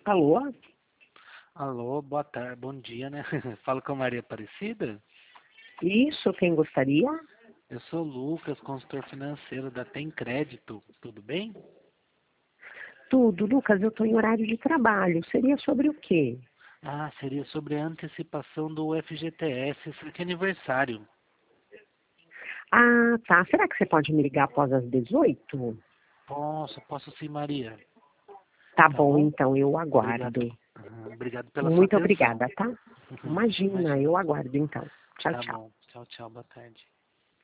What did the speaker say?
Alô? Alô, boa tarde, bom dia, né? Falo com a Maria Aparecida? Isso, quem gostaria? Eu sou o Lucas, consultor financeiro da Tem Crédito, tudo bem? Tudo, Lucas, eu estou em horário de trabalho. Seria sobre o quê? Ah, seria sobre a antecipação do FGTS, isso aqui é aniversário. Ah, tá. Será que você pode me ligar após as 18? Posso sim, Maria. Tá Tá bom, bom? então eu Obrigado. aguardo. Obrigado pela sua Muito atenção. obrigada, tá? Imagina, Imagina. eu aguardo então. Tchau, Tá tchau. bom. Tchau, tchau, boa tarde.